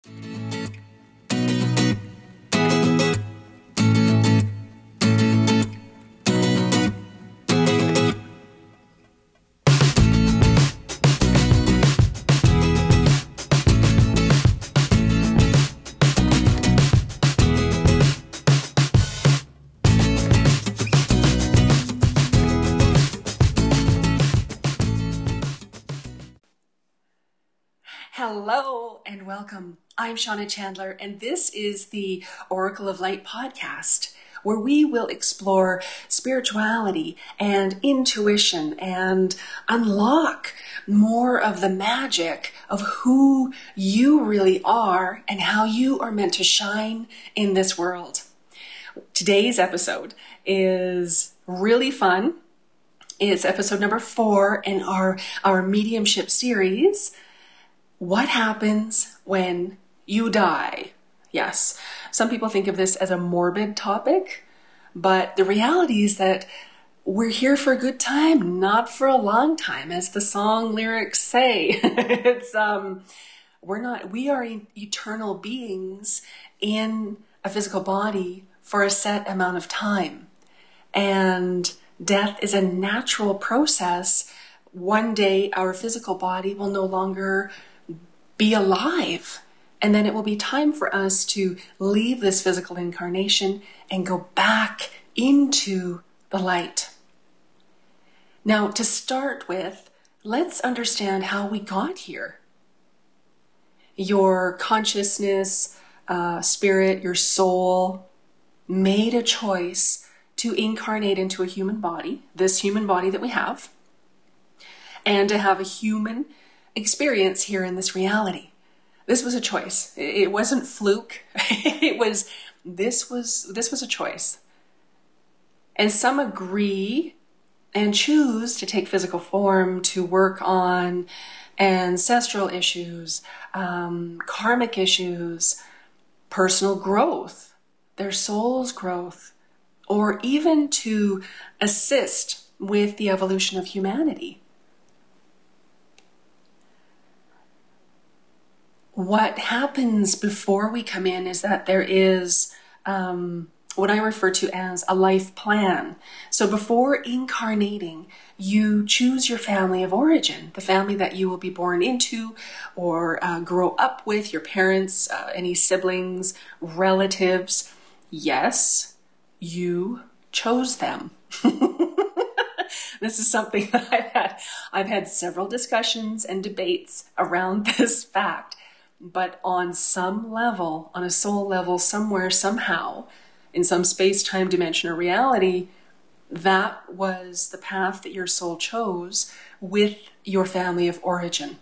Hello and welcome. I'm Shauna Chandler, and this is the Oracle of Light podcast, where we will explore spirituality and intuition and unlock more of the magic of who you really are and how you are meant to shine in this world. Today's episode is really fun. It's episode number 4 in our mediumship series. What happens when you die? Yes, some people think of this as a morbid topic, but the reality is that we're here for a good time, not for a long time, as the song lyrics say. We are eternal beings in a physical body for a set amount of time. And death is a natural process. One day our physical body will no longer be alive, and then it will be time for us to leave this physical incarnation and go back into the light. Now, to start with, let's understand how we got here. Your consciousness, spirit, your soul made a choice to incarnate into a human body, this human body that we have, and to have a human experience here in this reality. This was a choice. It wasn't fluke. This was a choice. And some agree and choose to take physical form to work on ancestral issues, karmic issues, personal growth, their soul's growth, or even to assist with the evolution of humanity. What happens before we come in is that there is what I refer to as a life plan. So before incarnating, you choose your family of origin, the family that you will be born into or grow up with, your parents, any siblings, relatives. Yes, you chose them. This is something that I've had several discussions and debates around this fact. But on some level, on a soul level, somewhere, somehow, in some space-time dimension or reality, that was the path that your soul chose with your family of origin.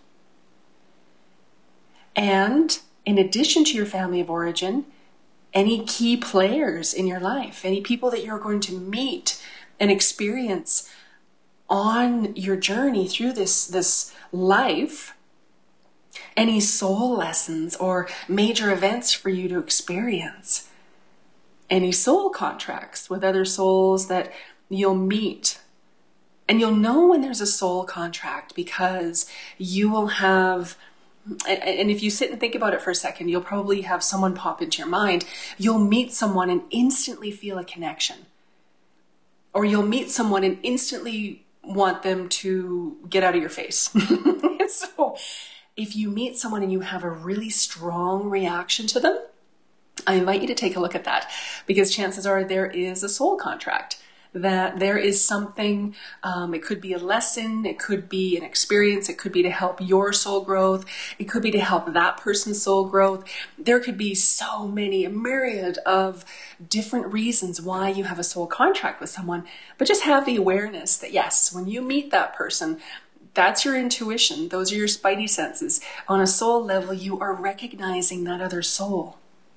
And in addition to your family of origin, any key players in your life, any people that you're going to meet and experience on your journey through this life, any soul lessons or major events for you to experience, any soul contracts with other souls that you'll meet. And you'll know when there's a soul contract because you will have, and if you sit and think about it for a second, you'll probably have someone pop into your mind. You'll meet someone and instantly feel a connection. Or you'll meet someone and instantly want them to get out of your face. So if you meet someone and you have a really strong reaction to them, I invite you to take a look at that, because chances are there is a soul contract, that there is something, it could be a lesson, it could be an experience, it could be to help your soul growth, it could be to help that person's soul growth. There could be so many, a myriad of different reasons why you have a soul contract with someone, but just have the awareness that yes, when you meet that person, that's your intuition. Those are your spidey senses. On a soul level, you are recognizing that other soul.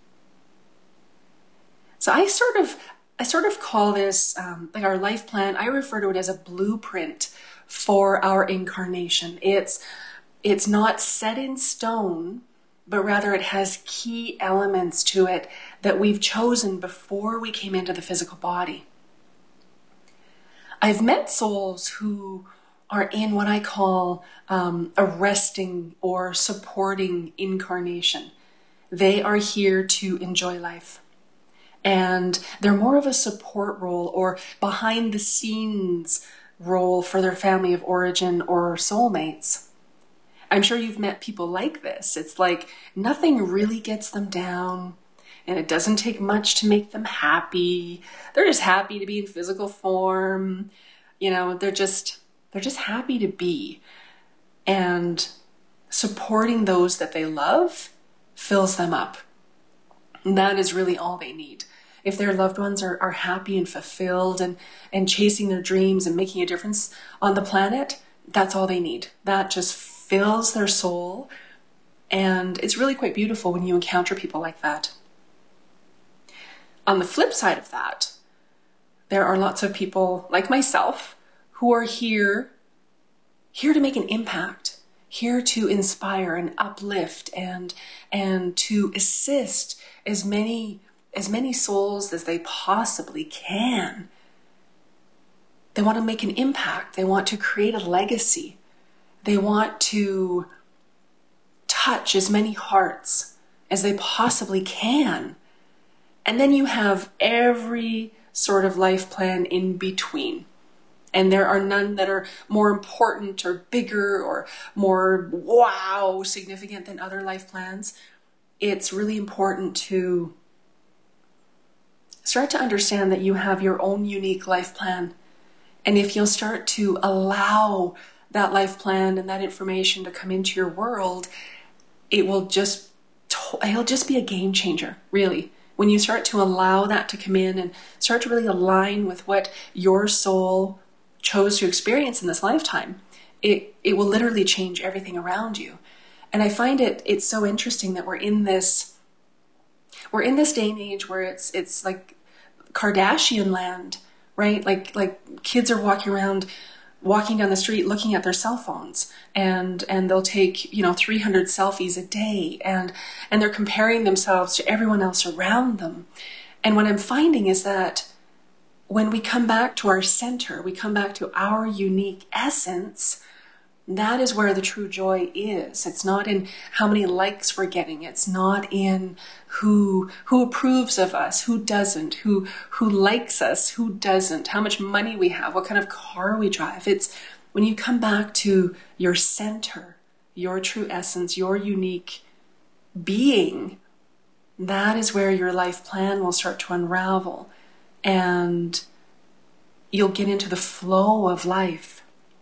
So I sort of call this like our life plan. I refer to it as a blueprint for our incarnation. It's not set in stone, but rather it has key elements to it that we've chosen before we came into the physical body. I've met souls who are in what I call a resting or supporting incarnation. They are here to enjoy life. And they're more of a support role or behind the scenes role for their family of origin or soulmates. I'm sure you've met people like this. It's like nothing really gets them down, and it doesn't take much to make them happy. They're just happy to be in physical form. You know, they're just happy to be. And supporting those that they love fills them up. And that is really all they need. If their loved ones are happy and fulfilled and chasing their dreams and making a difference on the planet, that's all they need. That just fills their soul. And it's really quite beautiful when you encounter people like that. On the flip side of that, there are lots of people like myself who are here to make an impact, here to inspire and uplift and to assist as many souls as they possibly can. They want to make an impact. They want to create a legacy. They want to touch as many hearts as they possibly can. And then you have every sort of life plan in between. And there are none that are more important or bigger or more wow significant than other life plans. It's really important to start to understand that you have your own unique life plan. And if you'll start to allow that life plan and that information to come into your world, it'll just be a game changer, really. When you start to allow that to come in and start to really align with what your soul chose to experience in this lifetime, it will literally change everything around you. And I find it's so interesting that we're in this day and age where it's like Kardashian land, right? Like kids are walking down the street looking at their cell phones, and they'll take 300 selfies a day, and they're comparing themselves to everyone else around them. And what I'm finding is that when we come back to our center, we come back to our unique essence, that is where the true joy is. It's not in how many likes we're getting. It's not in who approves of us, who doesn't, who likes us, who doesn't, how much money we have, what kind of car we drive. It's when you come back to your center, your true essence, your unique being, that is where your life plan will start to unravel, and you'll get into the flow of life.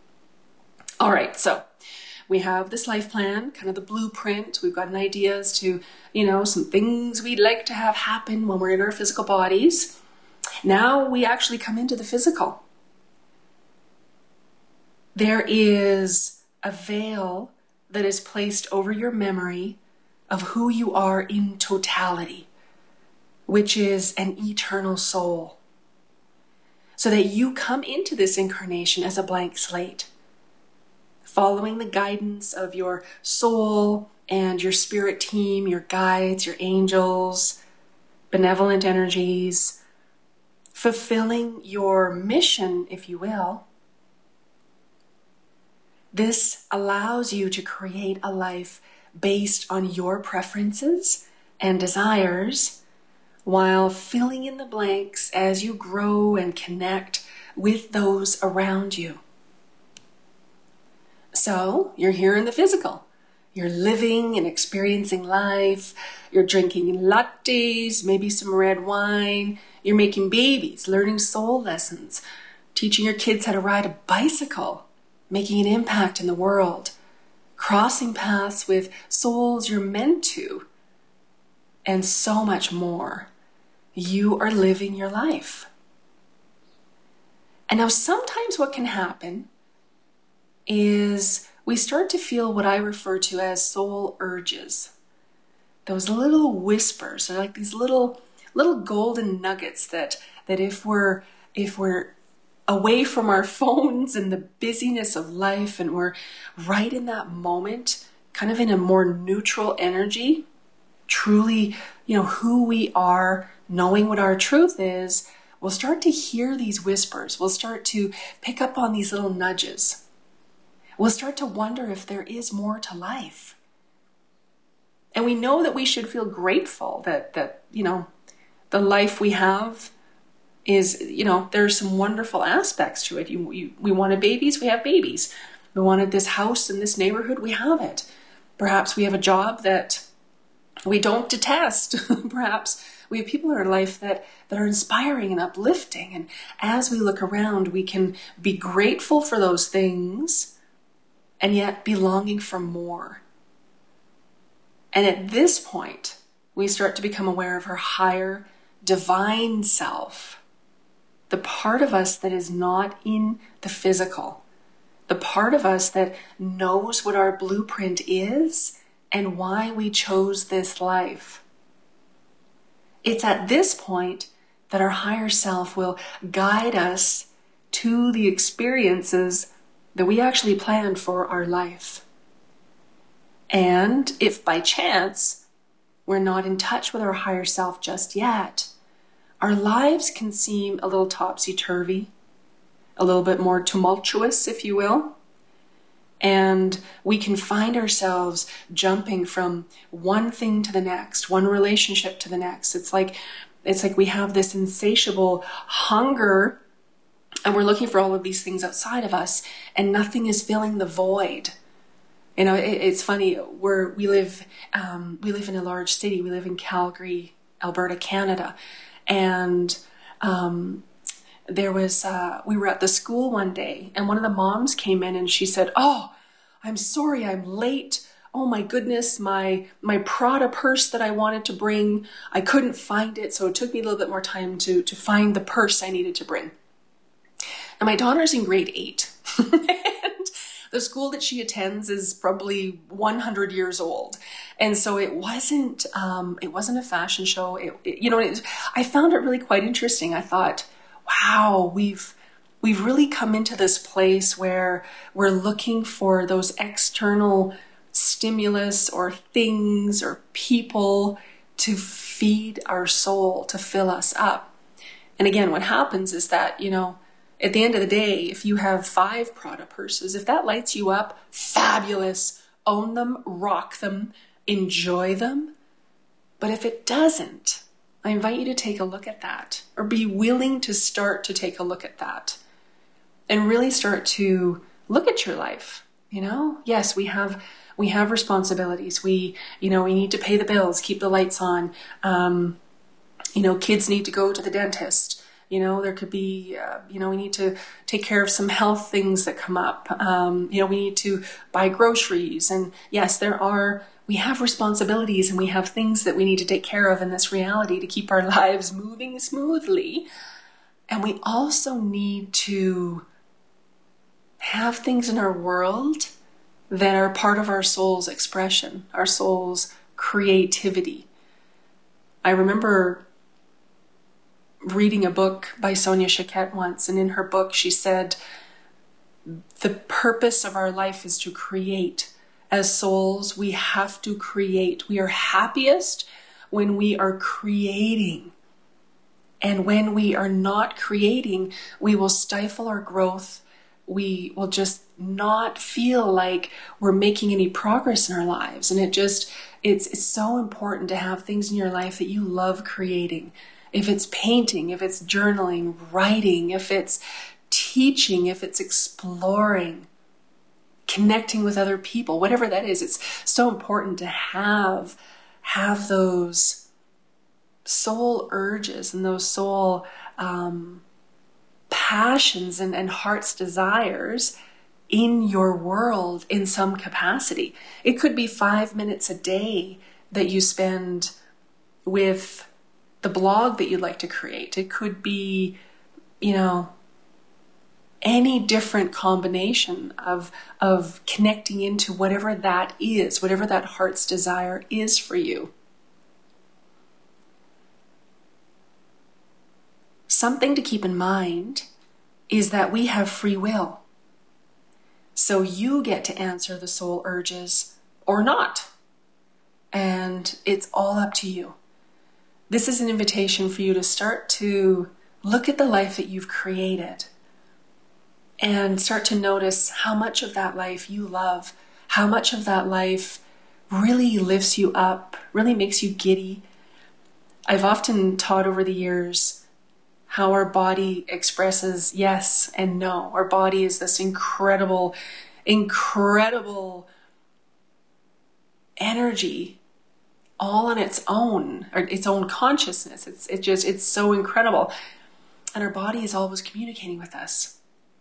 All right, so we have this life plan, kind of the blueprint. We've got an idea as to, some things we'd like to have happen when we're in our physical bodies. Now we actually come into the physical. There is a veil that is placed over your memory of who you are in totality, which is an eternal soul. So that you come into this incarnation as a blank slate, following the guidance of your soul and your spirit team, your guides, your angels, benevolent energies, fulfilling your mission, if you will. This allows you to create a life based on your preferences and desires, while filling in the blanks as you grow and connect with those around you. So you're here in the physical. You're living and experiencing life. You're drinking lattes, maybe some red wine. You're making babies, learning soul lessons, teaching your kids how to ride a bicycle, making an impact in the world, crossing paths with souls you're meant to, and so much more. You are living your life. And now sometimes what can happen is we start to feel what I refer to as soul urges. Those little whispers, they're like these little golden nuggets that if we're away from our phones and the busyness of life, and we're right in that moment, kind of in a more neutral energy, truly, who we are, knowing what our truth is, we'll start to hear these whispers. We'll start to pick up on these little nudges. We'll start to wonder if there is more to life. And we know that we should feel grateful that the life we have is, there's some wonderful aspects to it. We wanted babies, we have babies. We wanted this house in this neighborhood, we have it. Perhaps we have a job that we don't detest. Perhaps we have people in our life that are inspiring and uplifting. And as we look around, we can be grateful for those things and yet be longing for more. And at this point, we start to become aware of our higher divine self, the part of us that is not in the physical, the part of us that knows what our blueprint is and why we chose this life. It's at this point that our higher self will guide us to the experiences that we actually planned for our life. And if by chance we're not in touch with our higher self just yet, our lives can seem a little topsy-turvy, a little bit more tumultuous, if you will. And we can find ourselves jumping from one thing to the next, one relationship to the next. It's like we have this insatiable hunger and we're looking for all of these things outside of us and nothing is filling the void. It's funny, we live in a large city. We live in Calgary, Alberta, Canada. And we were at the school one day and one of the moms came in and she said, "Oh, I'm sorry, I'm late. Oh my goodness, my Prada purse that I wanted to bring, I couldn't find it. So it took me a little bit more time to find the purse I needed to bring." And my daughter's in grade 8. And the school that she attends is probably 100 years old. And so it wasn't a fashion show. I found it really quite interesting. I thought, wow, we've really come into this place where we're looking for those external stimulus or things or people to feed our soul, to fill us up. And again, what happens is that, at the end of the day, if you have 5 Prada purses, if that lights you up, fabulous, own them, rock them, enjoy them. But if it doesn't, I invite you to take a look at that, or be willing to start to take a look at that and really start to look at your life. Yes, we have responsibilities. We need to pay the bills, keep the lights on. Kids need to go to the dentist. There could be, we need to take care of some health things that come up. We need to buy groceries. And yes, we have responsibilities and we have things that we need to take care of in this reality to keep our lives moving smoothly. And we also need to have things in our world that are part of our soul's expression, our soul's creativity. I remember reading a book by Sonia Choquette once, and in her book she said, the purpose of our life is to create. As souls, we have to create. We are happiest when we are creating. And when we are not creating, we will stifle our growth. We will just not feel like we're making any progress in our lives. And it's so important to have things in your life that you love creating. If it's painting, if it's journaling, writing, if it's teaching, if it's exploring, connecting with other people, whatever that is, it's so important to have those soul urges and those soul passions and heart's desires in your world in some capacity. It could be 5 minutes a day that you spend with the blog that you'd like to create. It could be, any different combination of connecting into whatever that is, whatever that heart's desire is for you. Something to keep in mind is that we have free will. So you get to answer the soul urges or not. And it's all up to you. This is an invitation for you to start to look at the life that you've created and start to notice how much of that life you love, how much of that life really lifts you up, really makes you giddy. I've often taught over the years how our body expresses yes and no. Our body is this incredible, incredible energy all on its own, or its own consciousness. It's so incredible. And our body is always communicating with us.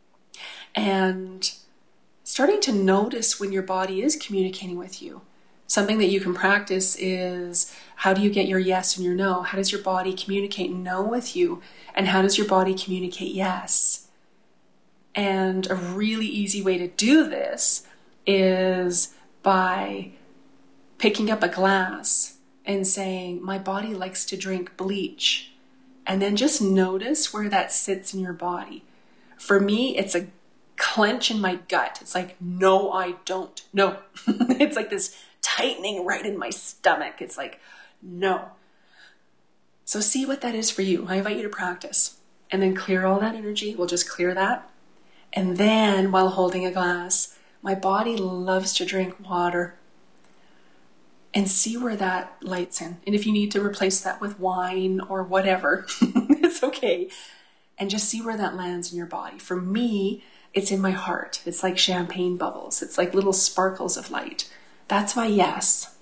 And starting to notice when your body is communicating with you. Something that you can practice is, how do you get your yes and your no? How does your body communicate no with you? And how does your body communicate yes? And a really easy way to do this is by picking up a glass and saying, my body likes to drink bleach. And then just notice where that sits in your body. For me, it's a clench in my gut. It's like, no, I don't. No. It's like this tightening right in my stomach. It's like, no. So see what that is for you. I invite you to practice. And then clear all that energy. We'll just clear that. And then while holding a glass, my body loves to drink water. And see where that lights in. And if you need to replace that with wine or whatever, it's okay. And just see where that lands in your body. For me, it's in my heart. It's like champagne bubbles. It's like little sparkles of light. That's my yes.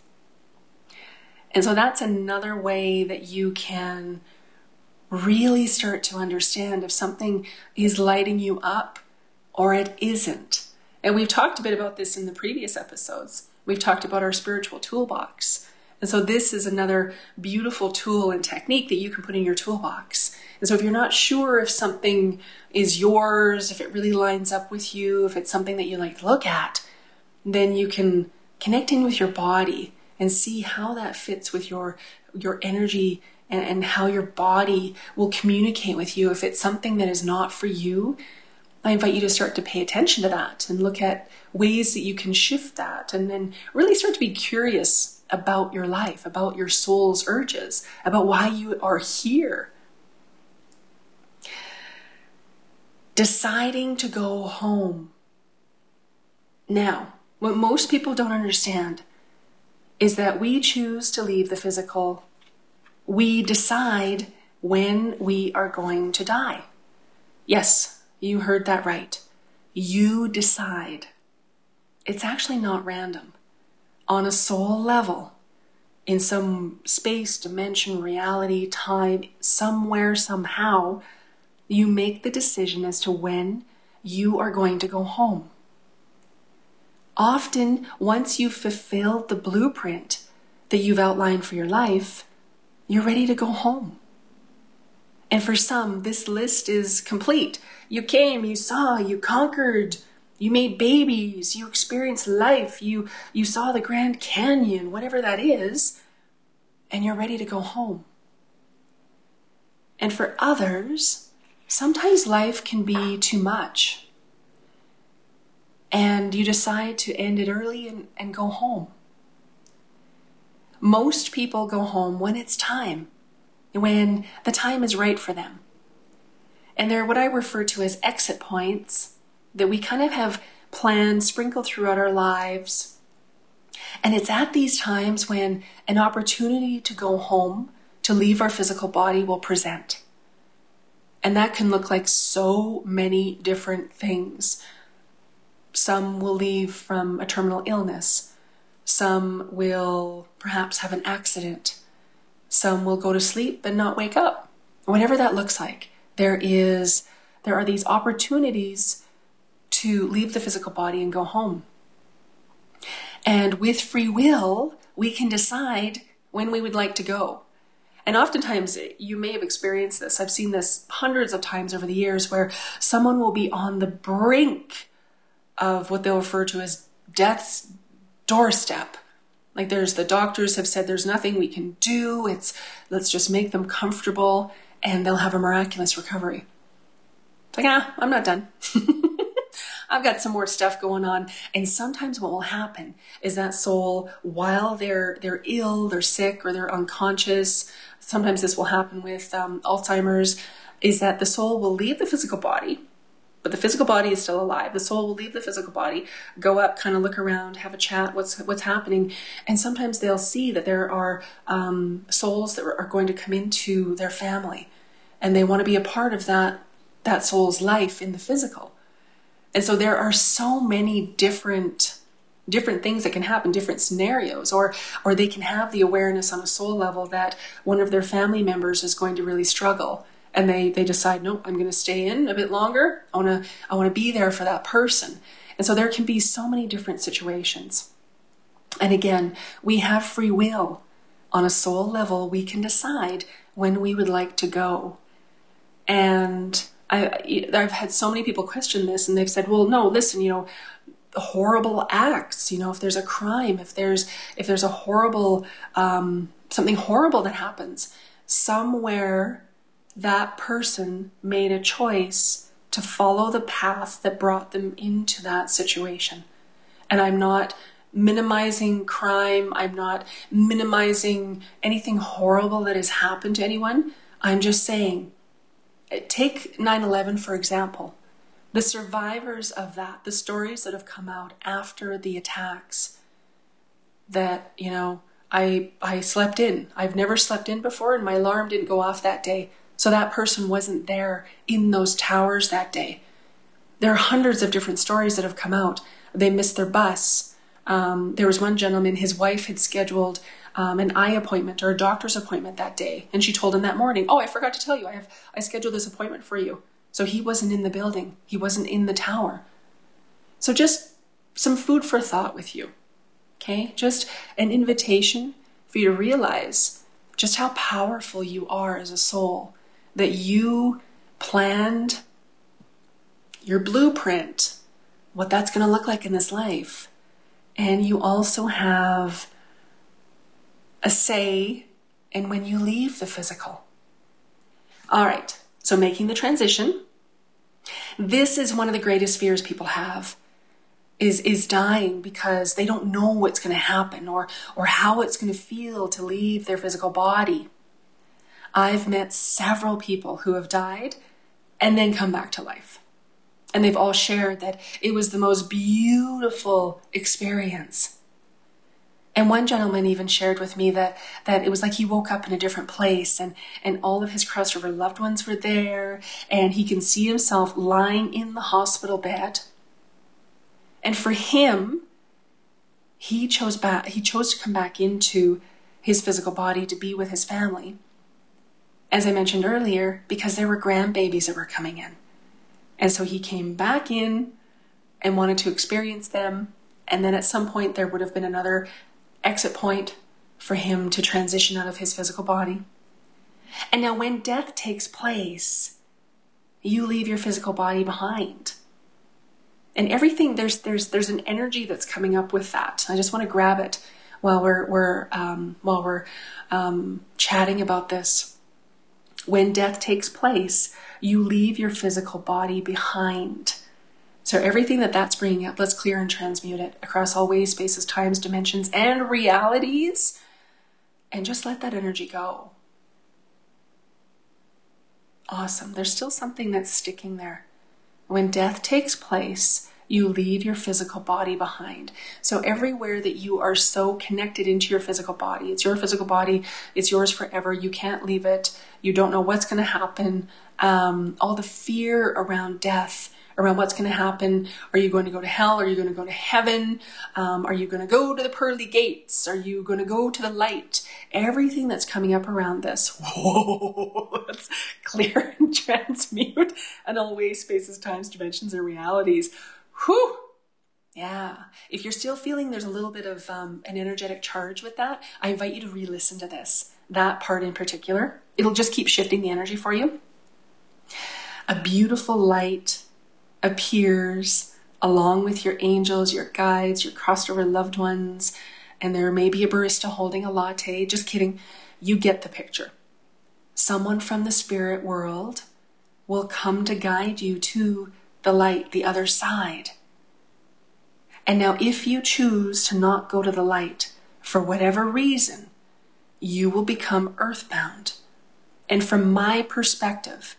And so that's another way that you can really start to understand if something is lighting you up or it isn't. And we've talked a bit about this in the previous episodes. We've talked about our spiritual toolbox. And so this is another beautiful tool and technique that you can put in your toolbox. And so if you're not sure if something is yours, if it really lines up with you, if it's something that you like to look at, then you can connect in with your body and see how that fits with your energy and how your body will communicate with you. If it's something that is not for you, I invite you to start to pay attention to that and look at ways that you can shift that, and then really start to be curious about your life, about your soul's urges, about why you are here. Deciding to go home. Now, what most people don't understand is that we choose to leave the physical. We decide when we are going to die. Yes, you heard that right. You decide. It's actually not random. On a soul level, in some space, dimension, reality, time, somewhere, somehow, you make the decision as to when you are going to go home. Often, once you've fulfilled the blueprint that you've outlined for your life, you're ready to go home. And for some, this list is complete. You came, you saw, you conquered, you made babies, you experienced life, you saw the Grand Canyon, whatever that is, and you're ready to go home. And for others, sometimes life can be too much. And you decide to end it early and go home. Most people go home when it's time, when the time is right for them. And they're what I refer to as exit points that we kind of have planned sprinkled throughout our lives. And it's at these times when an opportunity to go home, to leave our physical body, will present. And that can look like so many different things. Some will leave from a terminal illness. Some will perhaps have an accident. Some will go to sleep and not wake up. Whatever that looks like, there are these opportunities to leave the physical body and go home. And with free will, we can decide when we would like to go. And oftentimes, you may have experienced this. I've seen this hundreds of times over the years, where someone will be on the brink of what they'll refer to as death's doorstep. Like the doctors have said there's nothing we can do. Let's just make them comfortable and they'll have a miraculous recovery. It's like, I'm not done. I've got some more stuff going on. And sometimes what will happen is that soul, while they're ill, they're sick, or they're unconscious, sometimes this will happen with Alzheimer's, is that the soul will leave the physical body but the physical body is still alive. The soul will leave the physical body, go up, kind of look around, have a chat, what's happening. And sometimes they'll see that there are souls that are going to come into their family, and they want to be a part of that soul's life in the physical. And so there are so many different things that can happen, different scenarios, or they can have the awareness on a soul level that one of their family members is going to really struggle. And they decide, no, I'm going to stay in a bit longer. I want to be there for that person. And so there can be so many different situations. And again, we have free will. On a soul level, we can decide when we would like to go. And I've had so many people question this, and they've said, well, no, listen, horrible acts, if there's a crime, if there's a horrible, something horrible that happens, somewhere that person made a choice to follow the path that brought them into that situation. And I'm not minimizing crime. I'm not minimizing anything horrible that has happened to anyone. I'm just saying, take 9/11, for example. The survivors of that, the stories that have come out after the attacks, that, I slept in. I've never slept in before, and my alarm didn't go off that day. So that person wasn't there in those towers that day. There are hundreds of different stories that have come out. They missed their bus. There was one gentleman, his wife had scheduled an eye appointment or a doctor's appointment that day. And she told him that morning, oh, I forgot to tell you, I scheduled this appointment for you. So he wasn't in the building. He wasn't in the tower. So just some food for thought with you. Okay? Just an invitation for you to realize just how powerful you are as a soul. That you planned your blueprint, what that's going to look like in this life. And you also have a say in when you leave the physical. All right, so making the transition. This is one of the greatest fears people have, is dying, because they don't know what's going to happen or how it's going to feel to leave their physical body. I've met several people who have died and then come back to life. And they've all shared that it was the most beautiful experience. And one gentleman even shared with me that it was like he woke up in a different place, and all of his crossover loved ones were there, and he can see himself lying in the hospital bed. And for him, he chose to come back into his physical body to be with his family. As I mentioned earlier, because there were grandbabies that were coming in. And so he came back in and wanted to experience them. And then at some point there would have been another exit point for him to transition out of his physical body. And now when death takes place, you leave your physical body behind. And everything, there's an energy that's coming up with that. I just want to grab it while we're chatting about this. When death takes place, you leave your physical body behind. So everything that's bringing up, let's clear and transmute it across all ways, spaces, times, dimensions, and realities. And just let that energy go. Awesome. There's still something that's sticking there. When death takes place, you leave your physical body behind. So everywhere that you are so connected into your physical body, it's your physical body, it's yours forever, you can't leave it, you don't know what's going to happen, all the fear around death, around what's going to happen. Are you going to go to hell? Are you going to go to heaven? Are you going to go to the pearly gates? Are you going to go to the light? Everything that's coming up around this, whoa, let's clear and transmute and all ways, spaces, times, dimensions, and realities. Whew. Yeah. If you're still feeling there's a little bit of an energetic charge with that, I invite you to re-listen to this, that part in particular. It'll just keep shifting the energy for you. A beautiful light appears along with your angels, your guides, your crossed over loved ones, and there may be a barista holding a latte. Just kidding. You get the picture. Someone from the spirit world will come to guide you to the light, the other side. And now if you choose to not go to the light for whatever reason, you will become earthbound. And from my perspective,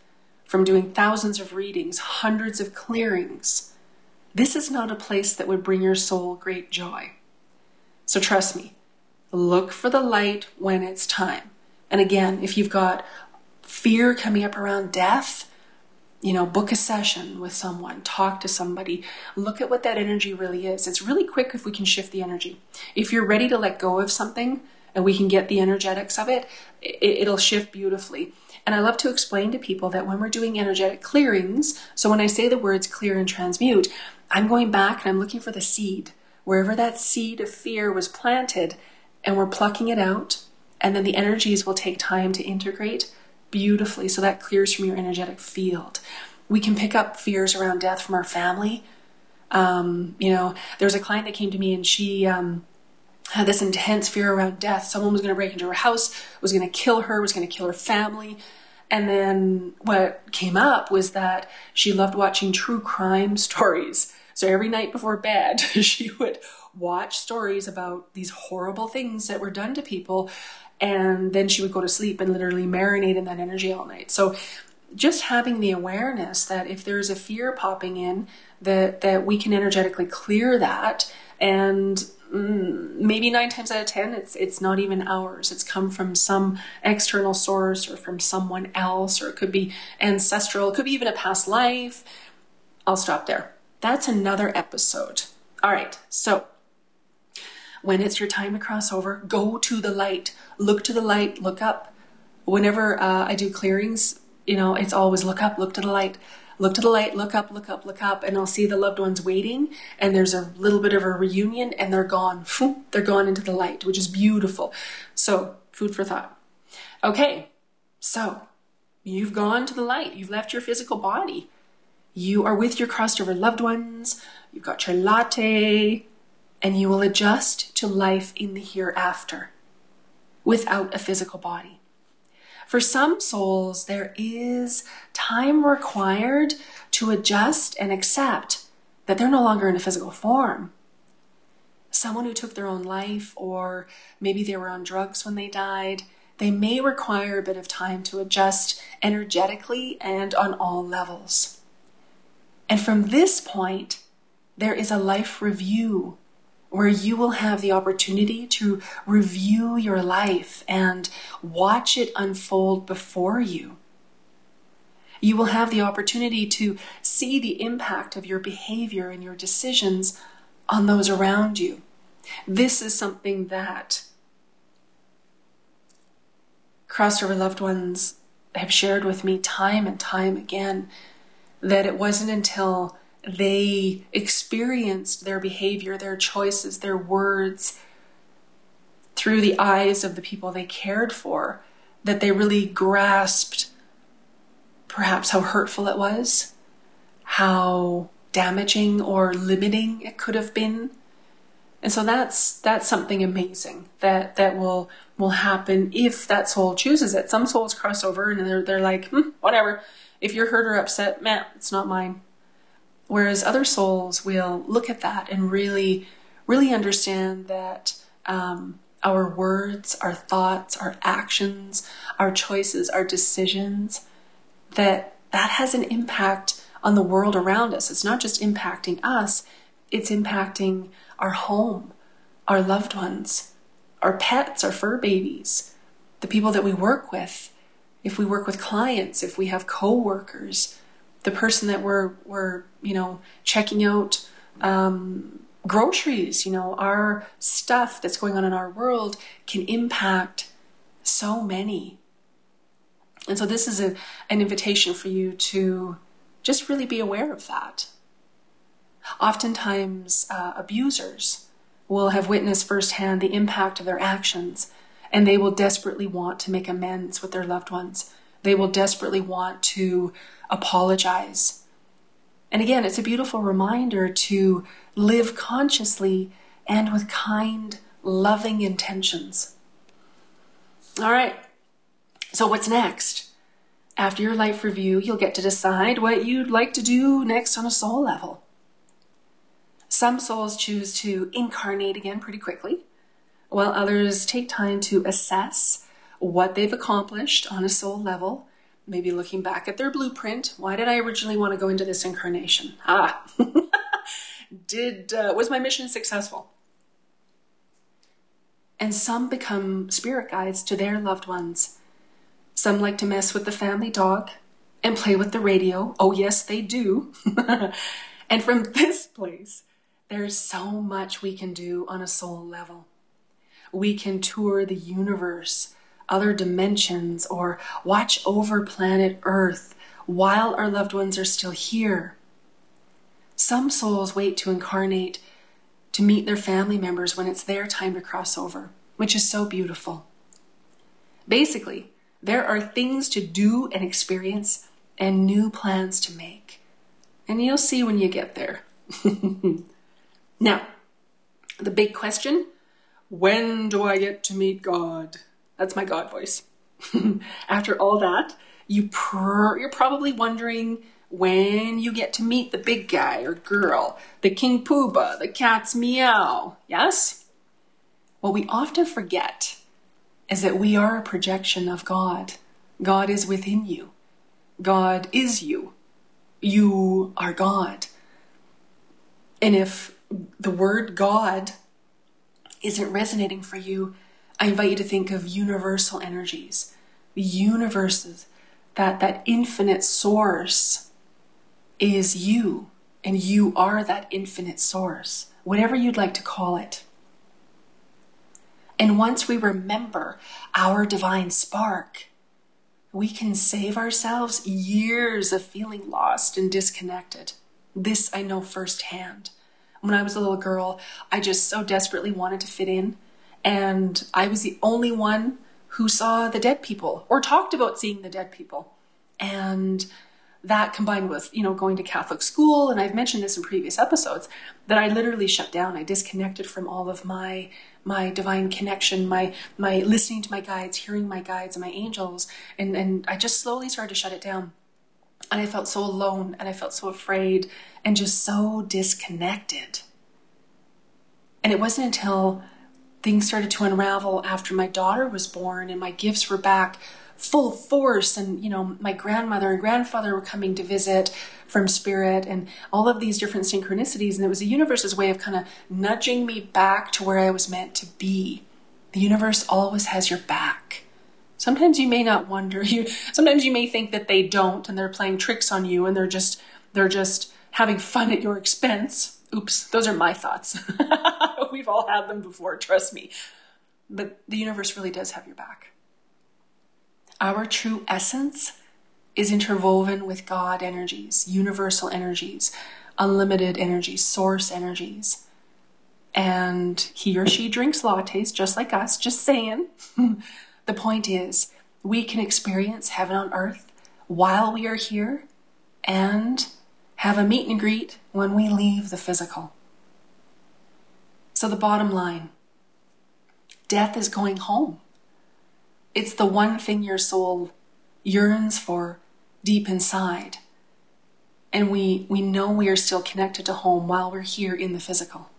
from doing thousands of readings, hundreds of clearings, this is not a place that would bring your soul great joy. So trust me, look for the light when it's time. And again, if you've got fear coming up around death, book a session with someone, talk to somebody, look at what that energy really is. It's really quick if we can shift the energy. If you're ready to let go of something and we can get the energetics of it, it'll shift beautifully. And I love to explain to people that when we're doing energetic clearings, so when I say the words clear and transmute, I'm going back and I'm looking for the seed, wherever that seed of fear was planted, and we're plucking it out, and then the energies will take time to integrate beautifully, so that clears from your energetic field. We can pick up fears around death from our family. There's a client that came to me and she had this intense fear around death. Someone was going to break into her house, was going to kill her, was going to kill her family. And then what came up was that she loved watching true crime stories. So every night before bed, she would watch stories about these horrible things that were done to people. And then she would go to sleep and literally marinate in that energy all night. So just having the awareness that if there's a fear popping in, that we can energetically clear that. And maybe 9 times out of 10, it's not even ours. It's come from some external source or from someone else, or it could be ancestral. It could be even a past life. I'll stop there. That's another episode. All right. So when it's your time to cross over, go to the light. Look to the light, look up. Whenever I do clearings, it's always look up, look to the light. Look to the light, look up, look up, look up, and I'll see the loved ones waiting, and there's a little bit of a reunion, and they're gone. They're gone into the light, which is beautiful. So, food for thought. Okay, so you've gone to the light. You've left your physical body. You are with your crossed over loved ones. You've got your latte, and you will adjust to life in the hereafter without a physical body. For some souls, there is time required to adjust and accept that they're no longer in a physical form. Someone who took their own life, or maybe they were on drugs when they died, they may require a bit of time to adjust energetically and on all levels. And from this point, there is a life review where you will have the opportunity to review your life and watch it unfold before you. You will have the opportunity to see the impact of your behavior and your decisions on those around you. This is something that crossover loved ones have shared with me time and time again, that it wasn't until they experienced their behavior, their choices, their words through the eyes of the people they cared for, that they really grasped perhaps how hurtful it was, how damaging or limiting it could have been. And so that's something amazing that will happen if that soul chooses it. Some souls cross over and they're like, whatever. If you're hurt or upset, man, it's not mine. Whereas other souls will look at that and really, really understand that our words, our thoughts, our actions, our choices, our decisions, that has an impact on the world around us. It's not just impacting us, it's impacting our home, our loved ones, our pets, our fur babies, the people that we work with. If we work with clients, if we have co-workers, the person that we're checking out groceries, our stuff that's going on in our world can impact so many. And so this is an invitation for you to just really be aware of that. Oftentimes, abusers will have witnessed firsthand the impact of their actions, and they will desperately want to make amends with their loved ones. They will desperately want to apologize. And again, it's a beautiful reminder to live consciously and with kind, loving intentions. All right, so what's next? After your life review, you'll get to decide what you'd like to do next on a soul level. Some souls choose to incarnate again pretty quickly, while others take time to assess what they've accomplished on a soul level, maybe looking back at their blueprint. Why did I originally want to go into this incarnation? Was my mission successful? And some become spirit guides to their loved ones. Some like to mess with the family dog and play with the radio. Oh, yes, they do. And from this place, there's so much we can do on a soul level. We can tour the universe, other dimensions, or watch over planet Earth while our loved ones are still here. Some souls wait to incarnate to meet their family members when it's their time to cross over, which is so beautiful. Basically, there are things to do and experience and new plans to make. And you'll see when you get there. Now, the big question, when do I get to meet God? That's my God voice. After all that, you're probably wondering when you get to meet the big guy or girl, the King Poobah, the cat's meow, yes? What we often forget is that we are a projection of God. God is within you. God is you. You are God. And if the word God isn't resonating for you, I invite you to think of universal energies. The universes, that infinite source is you, and you are that infinite source, whatever you'd like to call it. And once we remember our divine spark, we can save ourselves years of feeling lost and disconnected. This I know firsthand. When I was a little girl, I just so desperately wanted to fit in, and I was the only one who saw the dead people or talked about seeing the dead people. And that combined with, going to Catholic school, and I've mentioned this in previous episodes, that I literally shut down. I disconnected from all of my divine connection, my listening to my guides, hearing my guides and my angels, and I just slowly started to shut it down. And I felt so alone, and I felt so afraid, and just so disconnected. And it wasn't until things started to unravel after my daughter was born and my gifts were back full force, and my grandmother and grandfather were coming to visit from spirit, and all of these different synchronicities, and it was the universe's way of kind of nudging me back to where I was meant to be. The universe always has your back. Sometimes you may not wonder, sometimes you may think that they don't, and they're playing tricks on you, and they're just having fun at your expense. Oops, those are my thoughts. We've all had them before, trust me. But the universe really does have your back. Our true essence is interwoven with God energies, universal energies, unlimited energies, source energies. And he or she drinks lattes just like us, just saying. The point is, we can experience heaven on earth while we are here and have a meet and greet when we leave the physical. So the bottom line, death is going home. It's the one thing your soul yearns for deep inside. And we know we are still connected to home while we're here in the physical.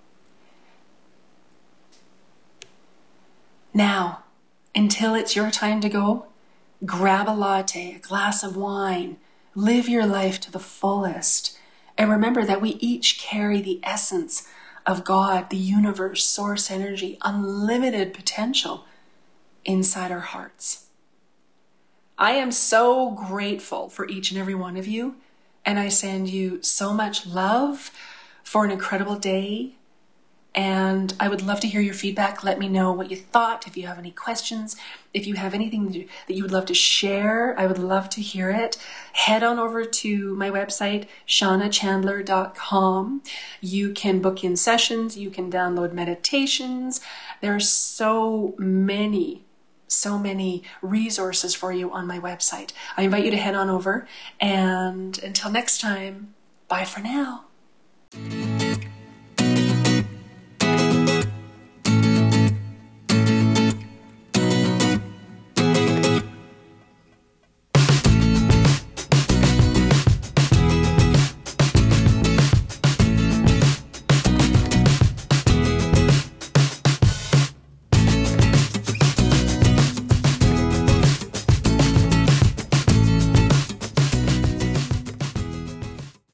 Now, until it's your time to go, grab a latte, a glass of wine, live your life to the fullest. And remember that we each carry the essence of God, the universe, source energy, unlimited potential inside our hearts. I am so grateful for each and every one of you, and I send you so much love for an incredible day. And I would love to hear your feedback. Let me know what you thought. If you have any questions, if you have anything that you would love to share, I would love to hear it. Head on over to my website, shaunachandler.com. You can book in sessions. You can download meditations. There are so many resources for you on my website. I invite you to head on over. And until next time, bye for now.